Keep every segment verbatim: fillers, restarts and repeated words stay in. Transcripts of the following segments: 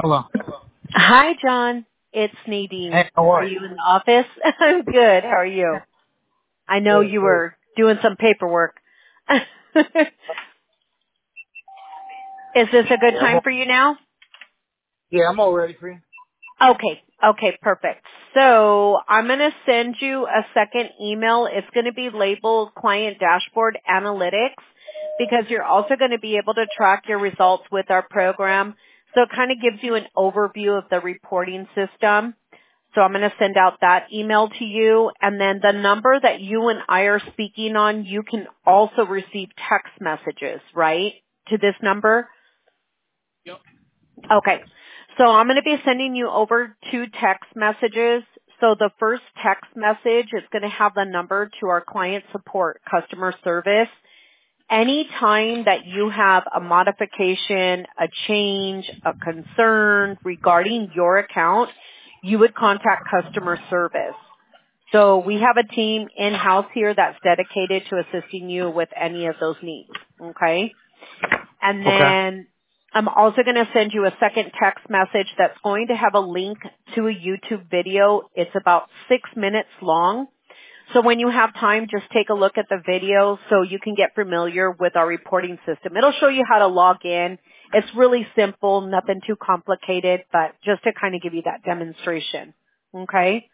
Hello. Hi, John. It's Nadine. Hey, how Are are you in the office? I'm good. How are you? I know you? Good, you good. were doing some paperwork. Is this a good Yeah, I'm time all, for you now? yeah, I'm all ready for you. Okay. Okay, perfect. So I'm going to send you a second email. It's going to be labeled Client Dashboard Analytics because you're also going to be able to track your results with our program. So it kind of gives you an overview of the reporting system. So I'm going to send out that email to you. And then the number that you and I are speaking on, you can also receive text messages, right, to this number? Yep. Okay. So I'm going to be sending you over two text messages. So the first text message is going to have the number to our client support customer service. Anytime that you have a modification, a change, a concern regarding your account, you would contact customer service. So we have a team in-house here that's dedicated to assisting you with any of those needs. Okay? And Okay. then I'm also going to send you a second text message that's going to have a link to a YouTube video. It's about six minutes long. So when you have time, just take a look at the video so you can get familiar with our reporting system. It'll show you how to log in. It's really simple, nothing too complicated, but just to kind of give you that demonstration. Okay?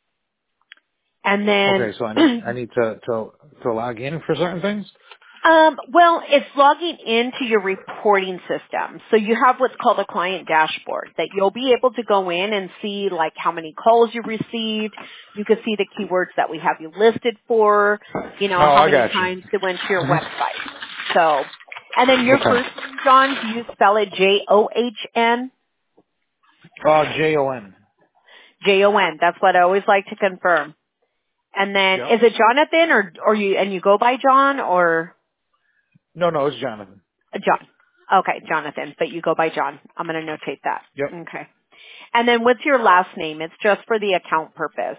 And then Okay, so I need I need to to to log in for certain things. Um, well, it's logging into your reporting system. So you have what's called a client dashboard that you'll be able to go in and see like how many calls you received. You can see the keywords that we have you listed for, you Oh, know, how I many got you. times they went to your Mhm. website. So, and then your Okay. first name, John, do you spell it J O H N? Uh, J O N. J O N. That's what I always like to confirm. And then Yep. is it Jonathan or, or you, and you go by John or? No, no, it's Jonathan. Uh, John. Okay, Jonathan, but you go by John. I'm going to notate that. Yep. Okay. And then what's your last name? It's just for the account purpose.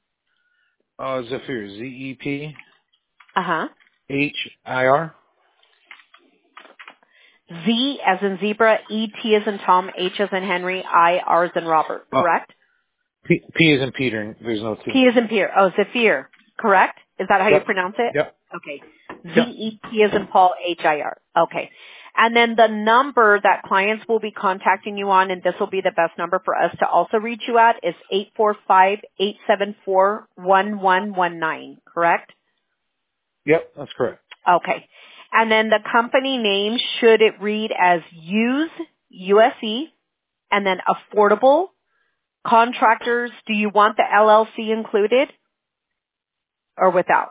Uh, Zephyr. Z E P Uh-huh. H I R. Z as in zebra, E T as in Tom, H as in Henry, I, R as in Robert, Uh, correct? P P is in Peter. There's no T. P as in Pierre. Oh, Zephyr, correct? Is that how you Yep. pronounce it? Yep. Okay. Z Yep. E T as in Paul, H I R. Okay. And then the number that clients will be contacting you on, and this will be the best number for us to also reach you at, is eight four five, eight seven four, one one one nine, correct? Yep. That's correct. Okay. And then the company name, should it read as Use, U S E, and then Affordable Contractors, do you want the L L C included or without?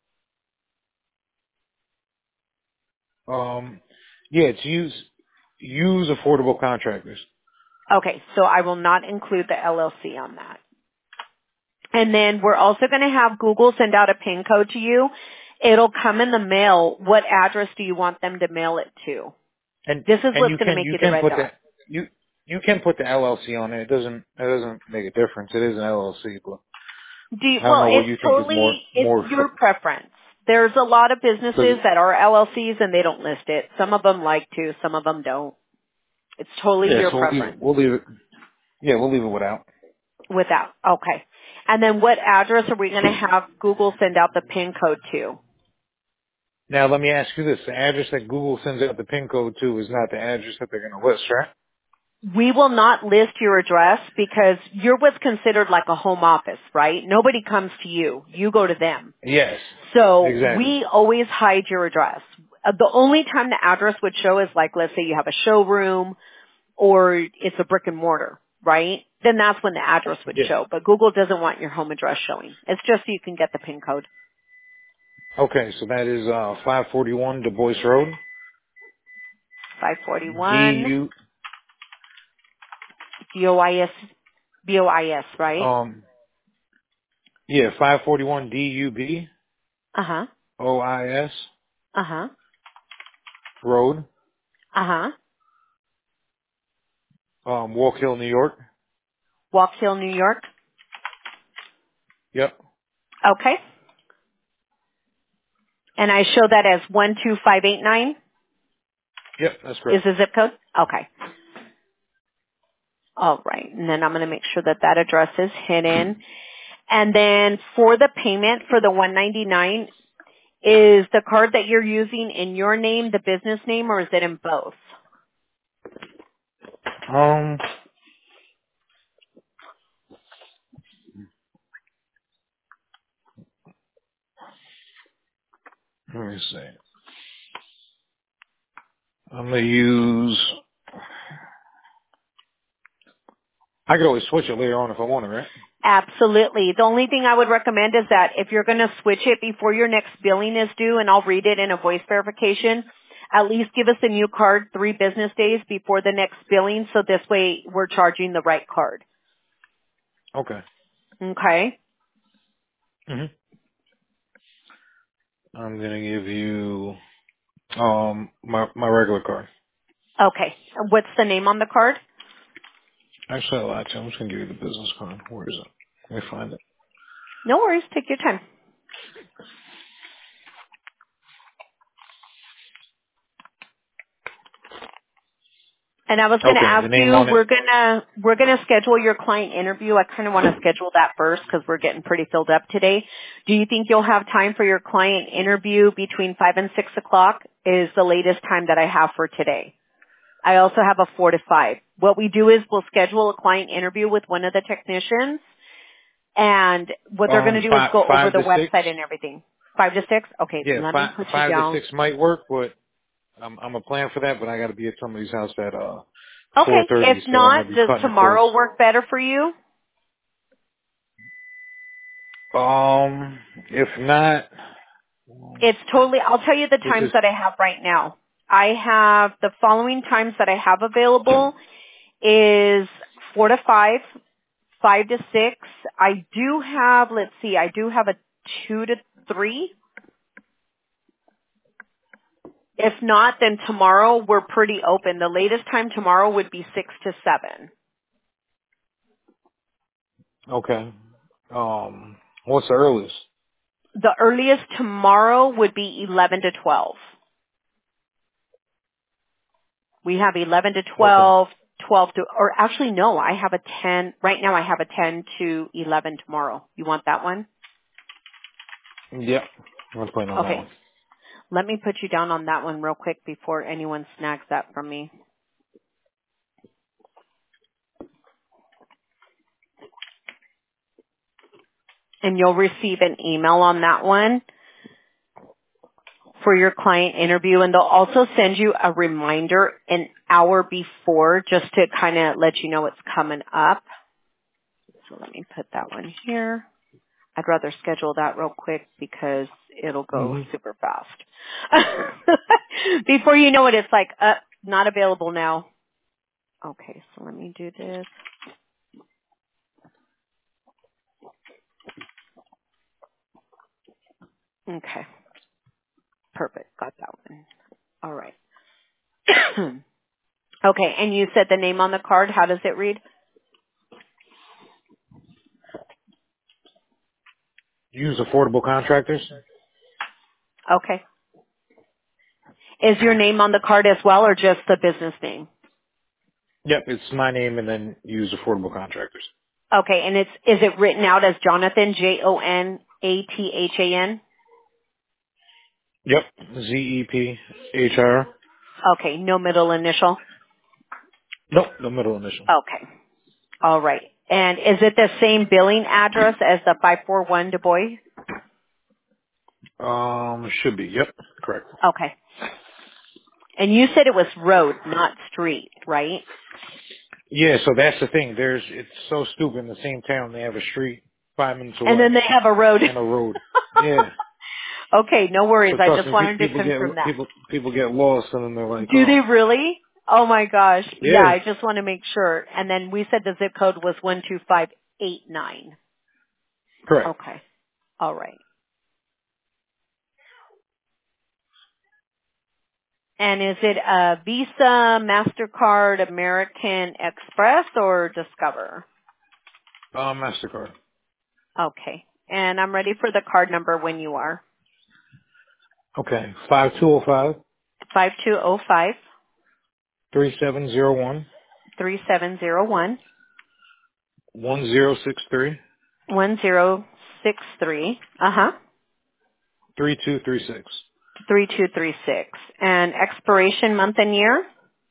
Um, yeah, it's use use affordable contractors. Okay, so I will not include the L L C on that. And then we're also going to have Google send out a PIN code to you. It'll come in the mail. What address do you want them to mail it to? And This is and what's you going to can make you you the can red put dot. that you you can put the L L C on it. It doesn't it doesn't make a difference. It is an L L C, but Do you, I don't well, know what it's you think is more totally, it's more. your preference. There's a lot of Cause, businesses that are L L Cs and they don't list it. Some of them like to, some of them don't. It's totally yeah, your so we'll leave it. preference. We'll leave it. Yeah, we'll leave it without. Without. Okay. And then what address are we going to have Google send out the PIN code to? Now let me ask you this: the address that Google sends out the PIN code to is not the address that they're going to list, right? We will not list your address because you're what's considered like a home office, right? Nobody comes to you. You go to them. Yes, So exactly. we always hide your address. Uh, The only time the address would show is like, let's say you have a showroom or it's a brick and mortar, right? Then that's when the address would Yeah. show. But Google doesn't want your home address showing. It's just so you can get the PIN code. Okay, so that is uh five forty-one Du Bois Road, five D forty-one U B O I S, B O I S, right? um yeah five forty-one D U B Uh-huh. O I S Uh-huh. Road, Uh-huh. um Walk Hill, New York. Walk Hill, New York. Yep. Okay. And I show that as one two five eight nine Yep, that's is correct. the zip code? Okay. All right. And then I'm going to make sure that that address is hidden. And then for the payment for the one ninety-nine, is the card that you're using in your name, the business name, or is it in both? Um, let me see. I'm gonna use. I could always switch it later on if I want to, right? Absolutely. The only thing I would recommend is that if you're going to switch it before your next billing is due, and I'll read it in a voice verification, at least give us a new card three business days before the next billing, so this way we're charging the right card. Okay. Okay? Mhm. I'm gonna give you um my my regular card. Okay. What's the name on the card? Actually, I lied to you. I'm just gonna give you the business card. Where is it? Let me find it. No worries. Take your time. And I was going to Okay. ask The name you, on it. we're going to, we're going to schedule your client interview. I kind of want to schedule that first because we're getting pretty filled up today. Do you think you'll have time for your client interview between five and six o'clock is the latest time that I have for today. I also have a four to five. What we do is we'll schedule a client interview with one of the technicians, and what they're going Um, to do is five go over five the to six. website and everything. Five to six? Okay, Yeah, let me five put you five to down. six might work, but I'm I'm a plan for that. But I got to be at somebody's house at uh four Okay, if thirty, so I'm not, gonna be does cutting it close. tomorrow work better for you? Um, if not, It's totally, I'll tell you the which times is that I have right now. I have the following times that I have available is four to five, five to six. I do have, let's see, I do have a two to three. If not, then tomorrow we're pretty open. The latest time tomorrow would be six to seven. okay. Um, what's the earliest? The earliest tomorrow would be eleven to twelve. We have eleven to Okay. twelve, twelve to, or actually no, I have a ten, right now I have a ten to eleven tomorrow. You want that one? Yep. I'm playing on that Okay. one. Let me put you down on that one real quick before anyone snags that from me. And you'll receive an email on that one for your client interview, and they'll also send you a reminder an hour before just to kind of let you know what's coming up. So let me put that one here. I'd rather schedule that real quick because it'll go hmm super fast. Before you know it, it's like, uh, not available now. Okay, so let me do this. Okay, perfect. Got that one. All right. Okay, and you said the name on the card. How does it read? Use affordable contractors. Okay. Is your name on the card as well, or just the business name? Yep, it's my name and then use affordable contractors. Okay, and it's is it written out as Jonathan, J O N A T H A N? Yep. Z E P H R. Okay, no middle initial? Nope, no middle initial. Okay, all right. And is it the same billing address as the five four one Du Bois? Um, should be. Yep, correct. Okay. And you said it was road, not street, right? Yeah, so that's the thing. There's, it's so stupid. In the same town, they have a street five minutes And away then they have a road. and a road. Yeah. Okay, no worries. So I trust just me, pe- wanted to people get confirm that. people people get lost, and then they're like, Do they oh, really? Oh my gosh. Yeah, yeah, I just want to make sure. And then we said the zip code was one two five eight nine. correct. Okay. All right. And is it a Visa, MasterCard, American Express, or Discover? Uh, Mastercard. Okay. And I'm ready for the card number when you are. Okay, five two zero five five two zero five three seven zero one three seven zero one, one zero six three, one zero six three, uh-huh, three two three six. three two three six. And expiration month and year?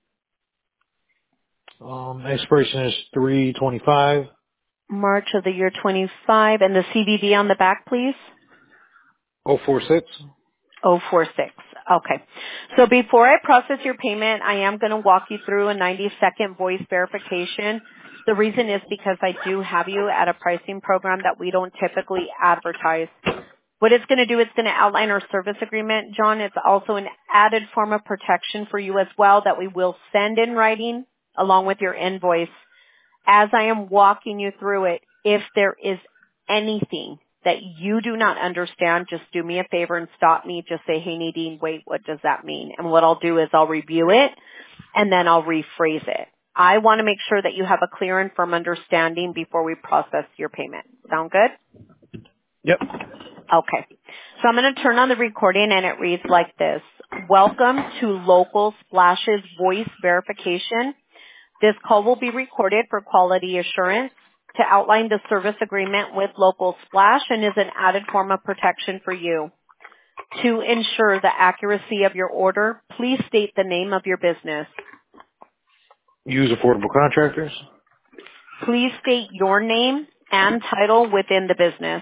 Um, expiration is three twenty-five. March of the year twenty-five. And the C V V on the back, please? oh four six. oh four six. Okay. So before I process your payment, I am going to walk you through a ninety second voice verification. The reason is because I do have you at a pricing program that we don't typically advertise. What it's going to do, it's going to outline our service agreement, John. It's also an added form of protection for you as well that we will send in writing along with your invoice. As I am walking you through it, if there is anything that you do not understand, just do me a favor and stop me. Just say, hey, Nadine, wait, what does that mean? And what I'll do is I'll review it and then I'll rephrase it. I want to make sure that you have a clear and firm understanding before we process your payment. Sound good? Yep. Okay. So I'm going to turn on the recording and it reads like this. Welcome to Local Splash's voice verification. This call will be recorded for quality assurance to outline the service agreement with Local Splash and is an added form of protection for you. To ensure the accuracy of your order, please state the name of your business. Use Affordable Contractors. Please state your name and title within the business.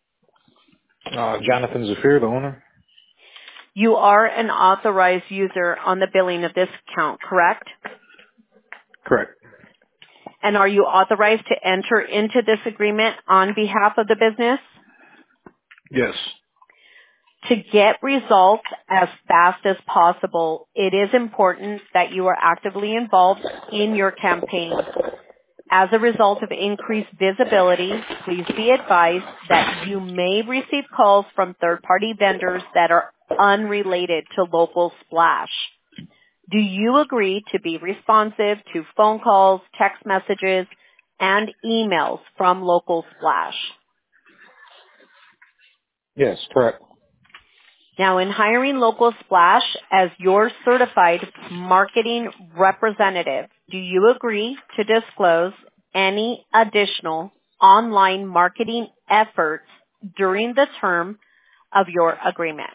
Uh, Jonathan Zafir, the owner. You are an authorized user on the billing of this account, correct? Correct. And are you authorized to enter into this agreement on behalf of the business? Yes. To get results as fast as possible, it is important that you are actively involved in your campaign. As a result of increased visibility, please be advised that you may receive calls from third-party vendors that are unrelated to Local Splash. Do you agree to be responsive to phone calls, text messages, and emails from Local Splash? Yes, correct. Now, in hiring Local Splash as your certified marketing representative, do you agree to disclose any additional online marketing efforts during the term of your agreement?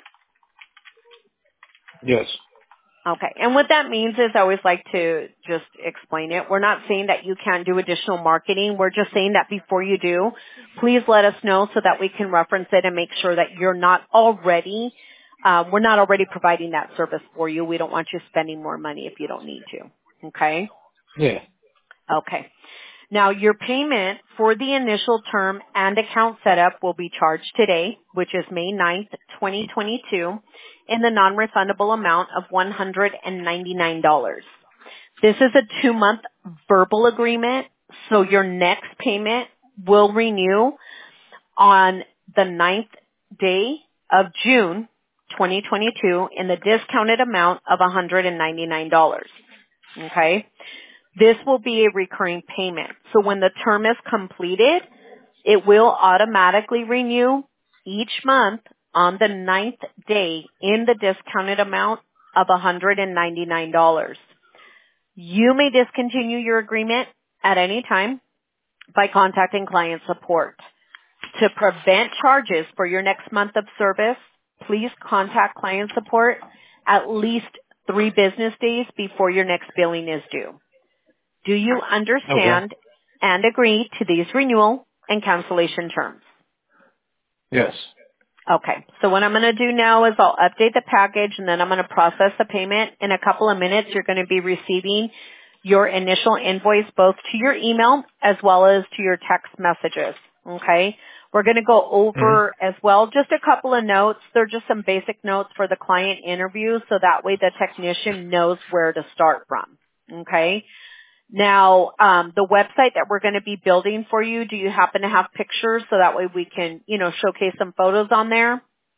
Yes. Okay. And what that means is I always like to just explain it. We're not saying that you can't do additional marketing. We're just saying that before you do, please let us know so that we can reference it and make sure that you're not already, uh, we're not already providing that service for you. We don't want you spending more money if you don't need to. Okay? Yeah. Okay. Now, your payment for the initial term and account setup will be charged today, which is May ninth, twenty twenty-two, in the non-refundable amount of one hundred ninety-nine dollars. This is a two-month verbal agreement, so your next payment will renew on the ninth day of June, twenty twenty-two, in the discounted amount of one hundred ninety-nine dollars. Okay? This will be a recurring payment. So when the term is completed, it will automatically renew each month on the ninth day in the discounted amount of one hundred ninety-nine dollars. You may discontinue your agreement at any time by contacting client support. To prevent charges for your next month of service, please contact client support at least three business days before your next billing is due. Do you understand Okay. and agree to these renewal and cancellation terms? Yes. Okay. So what I'm going to do now is I'll update the package and then I'm going to process the payment. In a couple of minutes, you're going to be receiving your initial invoice both to your email as well as to your text messages. Okay. We're going to go over Mm-hmm. as well just a couple of notes. They're just some basic notes for the client interview so that way the technician knows where to start from. Okay. Now, um, the website that we're going to be building for you, do you happen to have pictures so that way we can, you know, showcase some photos on there?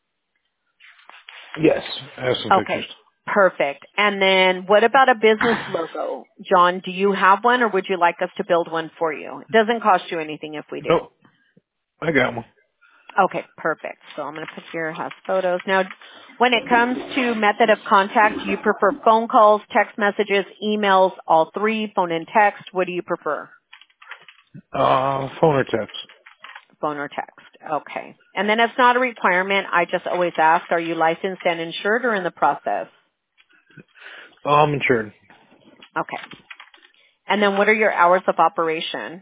Yes. I have some Okay, pictures. perfect. And then what about a business logo? John, do you have one or would you like us to build one for you? It doesn't cost you anything if we do. Nope. I got one. Okay, perfect. So I'm going to put here has photos. Now, when it comes to method of contact, do you prefer phone calls, text messages, emails, all three, phone and text? What do you prefer? Uh, phone or text. Phone or text. Okay. And then it's not a requirement. I just always ask, are you licensed and insured or in the process? Oh, I'm insured. Okay. And then what are your hours of operation?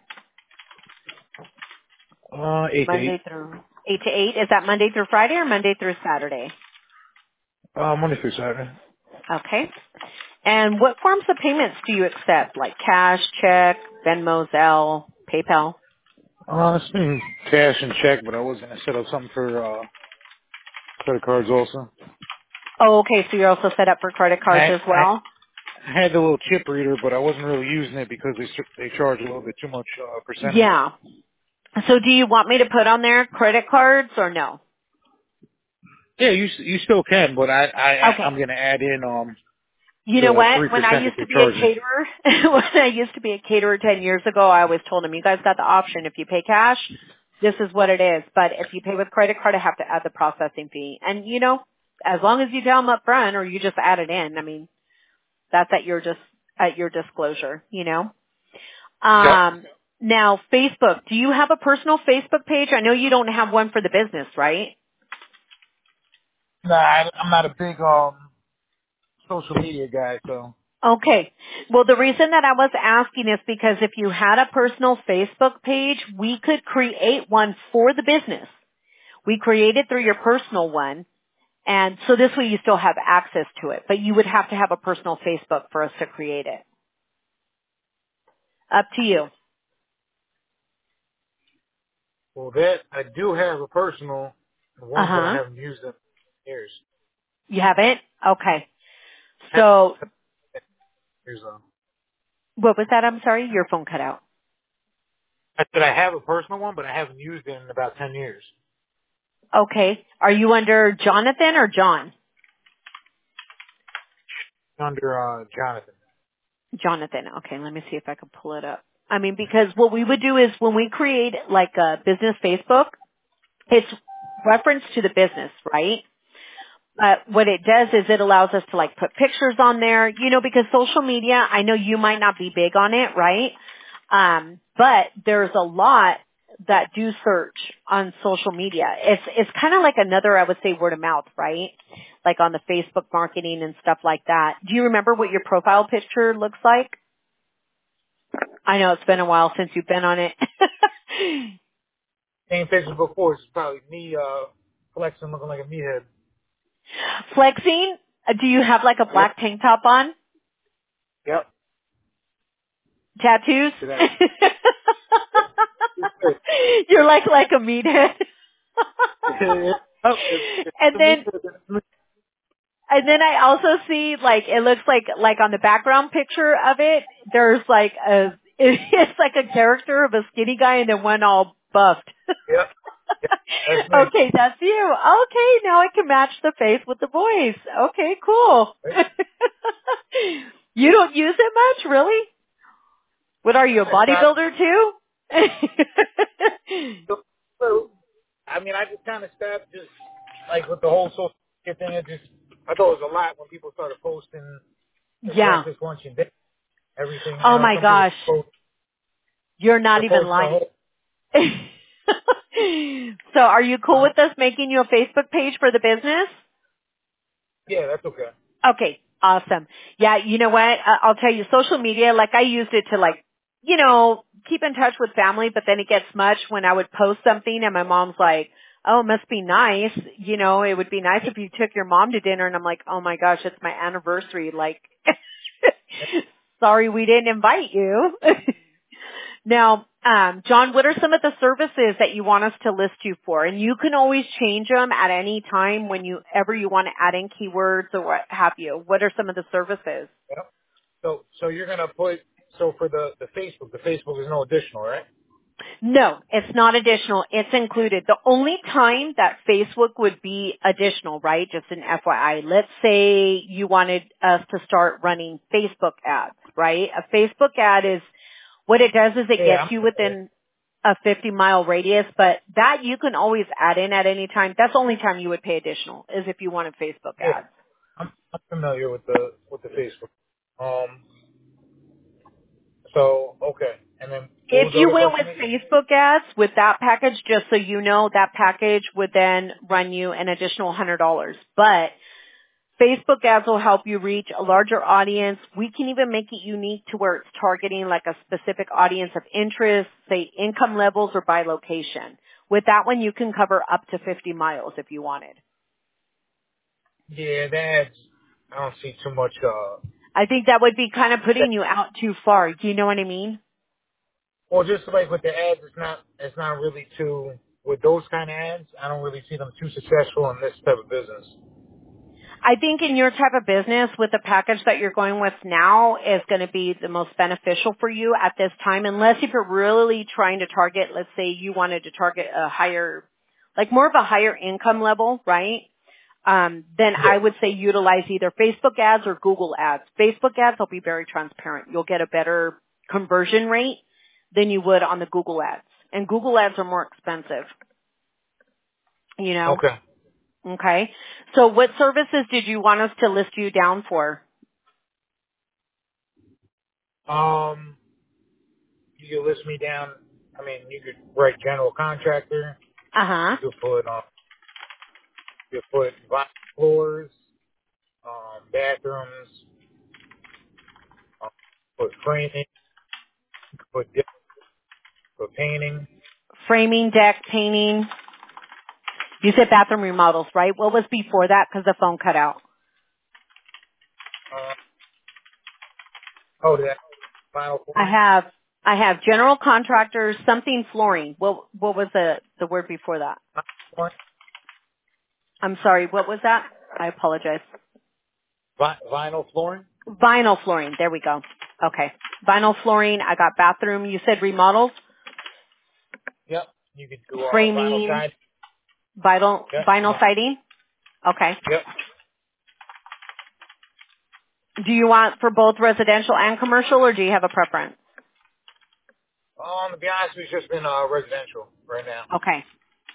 Uh, eight to eight. Monday through eight to eight. Is that Monday through Friday or Monday through Saturday? Uh, Monday through Saturday. Okay. And what forms of payments do you accept? Like cash, check, Venmo, Zelle, PayPal? Uh, it's been cash and check, but I was gonna set up something for, uh, credit cards also. Oh, okay. So you're also set up for credit cards I, as I, well? I had the little chip reader, but I wasn't really using it because they, ch- they charge a little bit too much, uh, percentage. Yeah. So do you want me to put on there credit cards or no? Yeah, you, s- you still can, but I, I, Okay. I'm gonna add in, um, You know the what? three When I percent that used they to be a charge me. caterer, when I used to be a caterer ten years ago, I always told them, you guys got the option. If you pay cash, this is what it is. But if you pay with credit card, I have to add the processing fee. And you know, as long as you tell them up front or you just add it in, I mean, that's at your just, at your disclosure, you know? Yep. Um, now Facebook, do you have a personal Facebook page? I know you don't have one for the business, right? Nah, I, I'm not a big, um, social media guy, so. Okay. Well, the reason that I was asking is because if you had a personal Facebook page, we could create one for the business. We create it through your personal one, and so this way you still have access to it, but you would have to have a personal Facebook for us to create it. Up to you. Well, that, I do have a personal one, but I Uh-huh. haven't used it in years. You have it? Okay. I have So, years though. what was that? I'm sorry? Your phone cut out. I said I have a personal one, but I haven't used it in about ten years. Okay. Are you under Jonathan or John? Under, uh, Jonathan. Jonathan. Okay, let me see if I can pull it up. I mean, because what we would do is when we create like a business Facebook, it's reference to the business, right? But what it does is it allows us to like put pictures on there, you know, because social media, I know you might not be big on it, right? Um, but there's a lot that do search on social media. It's, it's kind of like another, I would say, word of mouth, right? Like on the Facebook marketing and stuff like that. Do you remember what your profile picture looks like? I know it's been a while since you've been on it. Same pictures before, it's probably me, uh, flexing looking like a meathead. Flexing? Uh, Do you have like a Yep. black tank top on? Yep. Tattoos? Did I? You're like like a meathead. Oh, it's, it's and the then meathead. and then I also see like it looks like like on the background picture of it, there's like a it's like a character of a skinny guy and then one all buffed. Yep. Yep. That's me. Okay, that's you. Okay, now I can match the face with the voice. Okay, cool. Right? You don't use it much, really? What are you, a I stopped. bodybuilder too? So, so, I mean, I just kind of stopped just, like, with the whole social media thing. It just, I thought it was a lot when people started posting the Yeah. breakfast, lunch, and dinner, everything. You Oh know, my some people gosh. post, You're not they're even posting the lying. whole, So are you cool huh? with us making you a Facebook page for the business? Yeah, that's okay. Okay, awesome. Yeah, you know what? I- I'll tell you, social media, like I used it to like, you know, keep in touch with family, but then it gets much when I would post something and my mom's like, oh, it must be nice. You know, it would be nice if you took your mom to dinner. And I'm like, oh my gosh, it's my anniversary. Like, sorry we didn't invite you. Now, um, John, what are some of the services that you want us to list you for? And you can always change them at any time when you ever you want to add in keywords or what have you. What are some of the services? Yep. So, so you're gonna put, so for the, the Facebook, the Facebook is no additional, right? No, it's not additional. It's included. The only time that Facebook would be additional, right, just an F Y I, let's say you wanted us to start running Facebook ads, right? A Facebook ad is, what it does is it Yeah, gets I'm you okay. within, a fifty mile radius, but that you can always add in at any time. That's the only time you would pay additional is if you wanted Facebook Yeah, ads. I'm, I'm familiar with the with the Facebook. Um. So okay, and then what If was the you other went question with again? Facebook ads with that package, just so you know, that package would then run you an additional one hundred dollars. But Facebook ads will help you reach a larger audience. We can even make it unique to where it's targeting like a specific audience of interest, say income levels or by location. With that one, you can cover up to fifty miles if you wanted. Yeah, that's. I don't see too much. Uh. I think that would be kind of that- putting you out too far. Do you know what I mean? Well, just like with the ads, it's not. It's not really too. With those kind of ads, I don't really see them too successful in this type of business. I think in your type of business with the package that you're going with now is going to be the most beneficial for you at this time, unless if you're really trying to target, let's say you wanted to target a higher, like more of a higher income level, right? Um, then I Yeah. would say utilize either Facebook ads or Google ads. Facebook ads will be very transparent. You'll get a better conversion rate than you would on the Google ads. And Google ads are more expensive, you know? Okay. Okay. So what services did you want us to list you down for? Um. You could list me down. I mean, you could write general contractor. Uh-huh. You could put um. You could put vinyl floors, um, bathrooms, um, put framing, you could put dip, put painting. Framing, deck, painting. You said bathroom remodels, right? What was before that? Because the phone cut out. Uh, oh, that vinyl I flooring. have, I have general contractors, something flooring. What, what was the, the word before that? Flooring? I'm sorry, what was that? I apologize. Vi- vinyl flooring. Vinyl flooring. There we go. Okay. Vinyl flooring. I got bathroom. You said remodels? Yep. You could do uh, vinyl Framing, side. vinyl, Yep. vinyl siding? Okay. Yep. Do you want for both residential and commercial, or do you have a preference? Um, to be honest, we've just been uh, residential right now. Okay.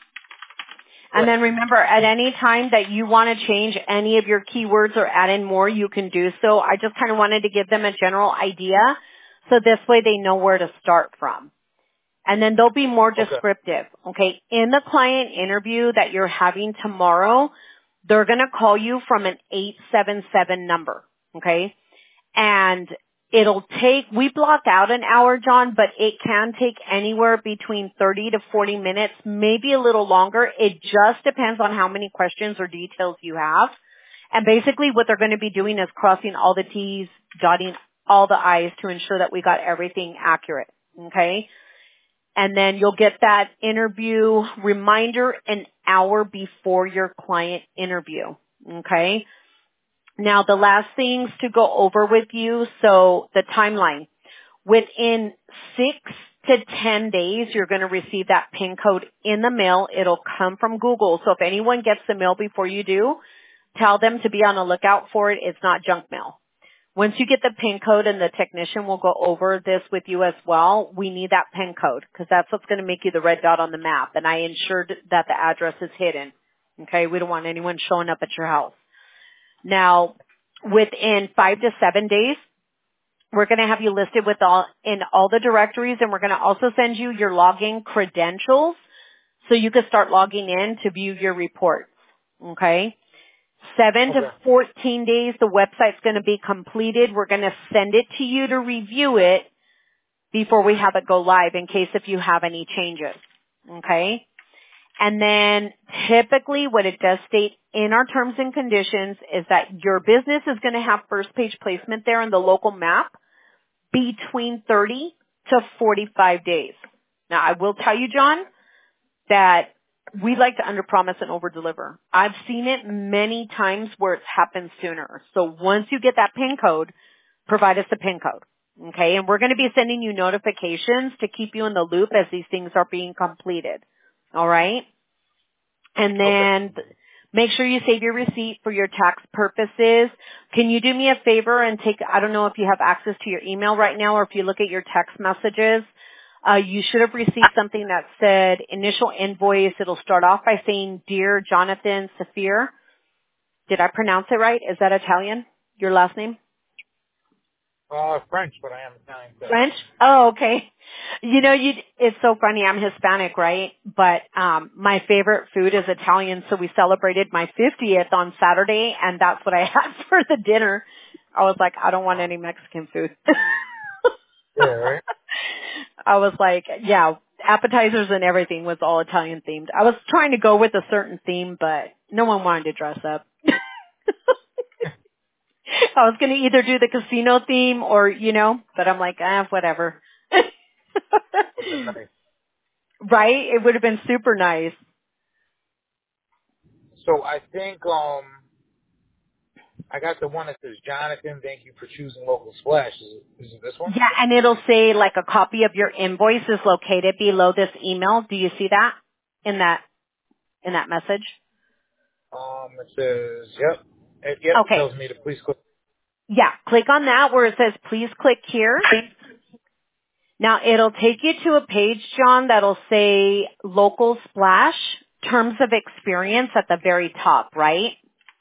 And But then remember, at any time that you want to change any of your keywords or add in more, you can do so. I just kind of wanted to give them a general idea, so this way they know where to start from. And then they'll be more okay. descriptive. Okay. In the client interview that you're having tomorrow, they're going to call you from an eight seven seven number. Okay. And it'll take, we block out an hour, John, but it can take anywhere between thirty to forty minutes, maybe a little longer. It just depends on how many questions or details you have. And basically what they're going to be doing is crossing all the T's, dotting all the I's to ensure that we got everything accurate. Okay. And then you'll get that interview reminder an hour before your client interview. Okay. Now the last things to go over with you, so the timeline. Within six to ten days, you're going to receive that PIN code in the mail. It'll come from Google. So if anyone gets the mail before you do, tell them to be on the lookout for it. It's not junk mail. Once you get the PIN code, and the technician will go over this with you as well, we need that PIN code because that's what's going to make you the red dot on the map. And I ensured that the address is hidden. Okay, we don't want anyone showing up at your house. Now, within five to seven days, we're going to have you listed with all in all the directories, and we're going to also send you your login credentials so you can start logging in to view your reports. Okay? seven to Okay. fourteen days, the website's going to be completed. We're going to send it to you to review it before we have it go live in case if you have any changes. Okay? And then typically what it does state in our terms and conditions is that your business is going to have first page placement there in the local map between thirty to forty-five days. Now I will tell you, John, that we like to underpromise and overdeliver. I've seen it many times where it's happened sooner. So once you get that PIN code, provide us the PIN code. Okay? And we're going to be sending you notifications to keep you in the loop as these things are being completed. All right? And Okay. then make sure you save your receipt for your tax purposes. Can you do me a favor and take, I don't know if you have access to your email right now or if you look at your text messages. Uh, you should have received something that said initial invoice. It'll start off by saying, Dear Jonathan Saphir. Did I pronounce it right? Is that Italian? Your last name? Uh, French, but I am Italian. So. French? Oh, okay. You know, you it's so funny. I'm Hispanic, right? But um my favorite food is Italian, so we celebrated my fiftieth on Saturday, and that's what I had for the dinner. I was like, I don't want any Mexican food. Yeah, right. I was like, yeah, appetizers and everything was all Italian themed. I was trying to go with a certain theme, but no one wanted to dress up. I was going to either do the casino theme or, you know, but I'm like, ah, whatever. Would have been nice. Right? It would have been super nice. So I think um I got the one that says Jonathan. Thank you for choosing Local Splash. Is it, is it this one? Yeah, and it'll say like a copy of your invoice is located below this email. Do you see that in that in that message? Um, it says yep. It, yep. It Okay. tells me to please click. Yeah, click on that where it says please click here. Now it'll take you to a page, John, that'll say local splash, terms of experience at the very top, right?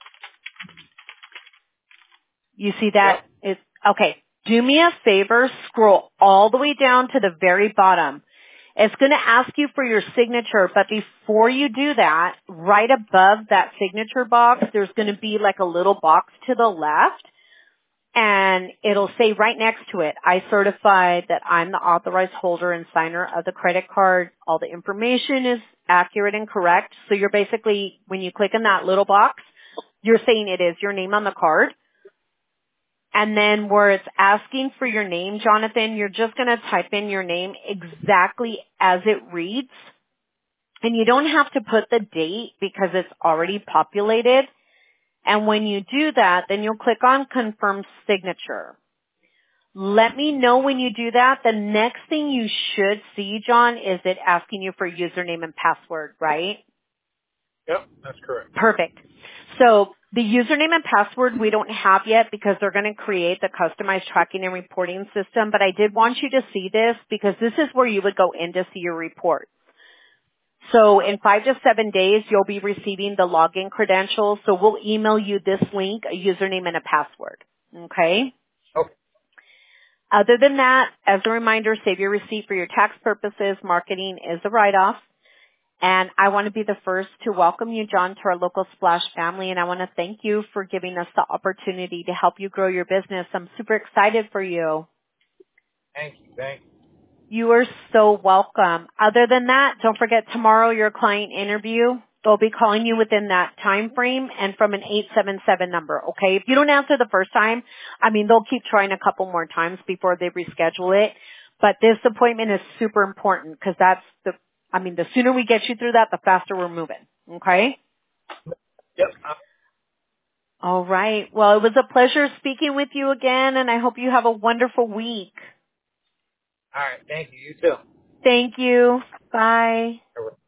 You see that? Yep. It's, okay. Do me a favor, scroll all the way down to the very bottom. It's going to ask you for your signature, but before you do that, right above that signature box, there's going to be like a little box to the left. And it'll say right next to it, I certify that I'm the authorized holder and signer of the credit card. All the information is accurate and correct. So you're basically, when you click in that little box, you're saying it is your name on the card. And then where it's asking for your name, Jonathan, you're just going to type in your name exactly as it reads. And you don't have to put the date because it's already populated. And when you do that, then you'll click on confirm signature. Let me know when you do that. The next thing you should see, John, is it asking you for username and password, right? Yep. That's correct. Perfect. So the username and password we don't have yet because they're going to create the customized tracking and reporting system, but I did want you to see this because this is where you would go in to see your report. So in five to seven days, you'll be receiving the login credentials. So we'll email you this link, a username and a password. Okay? Okay. Other than that, as a reminder, save your receipt for your tax purposes. Marketing is a write-off. And I want to be the first to welcome you, John, to our local Splash family. And I want to thank you for giving us the opportunity to help you grow your business. I'm super excited for you. Thank you. Thank you. You are so welcome. Other than that, don't forget tomorrow your client interview. They'll be calling you within that time frame and from an eight seven seven number, okay? If you don't answer the first time, I mean, they'll keep trying a couple more times before they reschedule it. But this appointment is super important because that's the, I mean, the sooner we get you through that, the faster we're moving, okay? Yep. Uh, All right. Well, it was a pleasure speaking with you again, and I hope you have a wonderful week. all right. Thank you. You too. Thank you. Bye. All right.